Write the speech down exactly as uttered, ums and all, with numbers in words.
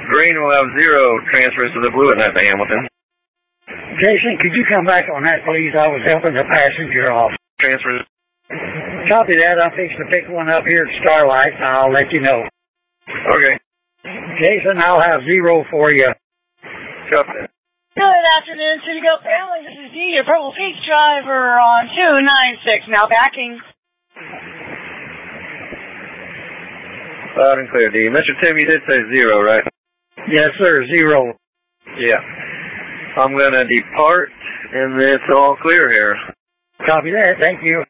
Green will have zero transfers to the blue at Atlanta Hamilton. Jason, could you come back on that, please? I was helping the passenger off. Transfers. Copy that. I'm fixing to pick one up here at Starlight, and I'll let you know. Okay. Jason, I'll have zero for you. Copy. Good afternoon, City Go family. This is D, your Purple Peak driver on two ninety-six. Now backing. Loud and clear, D. Mister Tim, you did say zero, right? Yes, sir. Zero. Yeah. I'm going to depart, and it's all clear here. Copy that. Thank you.